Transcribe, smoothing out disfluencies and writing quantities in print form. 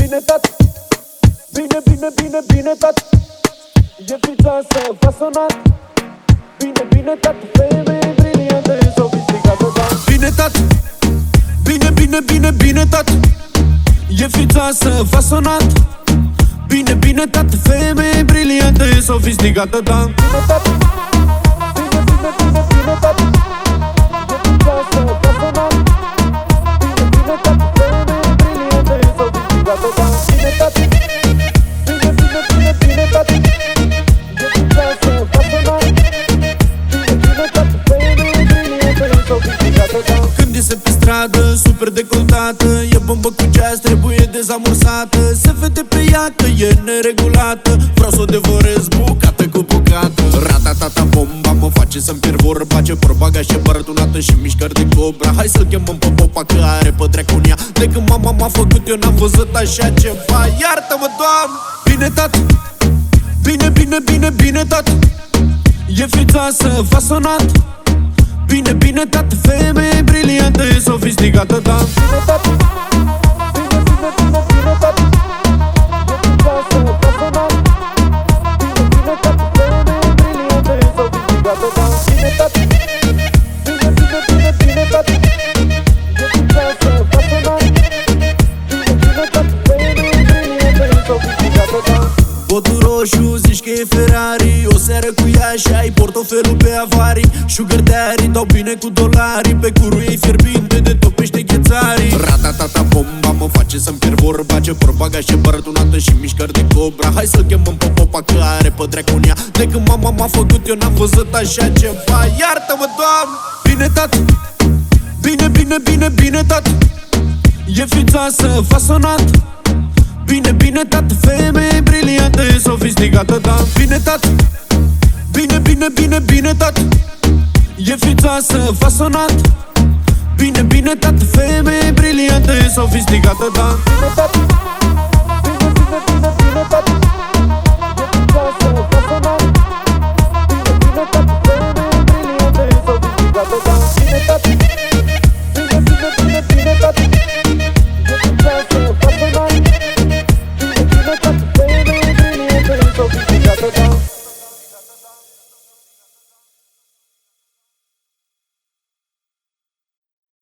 bine, tată. Bine, bine, bine, bine, tată. E fițoasă, fasonat. Bine, bine, tată. Femeie briliantă, e sofisticată, da. Bine, tată. Bine, bine, bine, bine, tată. E fițoasă, fasonat. Bine, bine, tată. Femeie briliantă, e sofisticată, da. Bine, tată. Bine, bine, bine, bine, tată. E fițoasă, fasonat. Bine, bine, tată. Femeie briliantă, e sofisticată, da. Bine, tată. Bine, bine, bine, bine, tată. E fițoasă, fasonat. Bine, bine, tată. Femeie briliantă, e sofisticată, da. Când iese pe stradă, super decoltată, e bombă cu jazz, trebuie dezamorsată. Se vede pe ea că e neregulată, vreau să o devorez bucată cu bucată. Ratatata bomba mă face să-mi pierd vorba, ce porbaga și bărătunată și mișcări de cobra. Hai să-l chemăm pe popa că are pe draconia. De când mama m-a făcut eu n-am văzut așa ceva. Iartă-mă, Doamne! Bine, tată! Bine, bine, bine, bine, tată. E fițoasă, fasonat. Bine, bine, tată. Femeie briliantă, e sofisticată, da. Bine, tată. Bine, bine, bine, bine, tată. E fițoasă, fasonat. Bine, bine, tată. Femeie briliantă, e sofisticată, da. Bine, tată. Bine, bine, bine, bine, tată. E fițoasă, fasonat. Bine, bine, tată. Femeie briliantă, e sofisticată, da. Botul roșu, zici că e Ferrari. O seară cu ea și ai portofelul pe avarii. Sugar daddy, dau bine cu dolari. Pe curul ei fierbinte de topește ghețarii. Ratatata bomba mă face să-mi pierd vorba, ce porbaga și bărătunată și mișcări de cobra. Hai să-l chemăm pe popa că are pe draconia. De când mama m-a făcut eu n-am văzut așa ceva. Iartă-mă, Doamne! Bine, tată. Bine, bine, bine, bine, tată. E fițoasă, fasonat. Bine, bine, tată. Femeie briliantă, e sofisticată, da. Bine, tată. Bine, bine, bine, bine, tată. E fițoasă, fasonat. Bine, bine, tată. Femeie briliantă, e sofisticată, da. Bine, tată. Bine, bine, bine, bine, tată.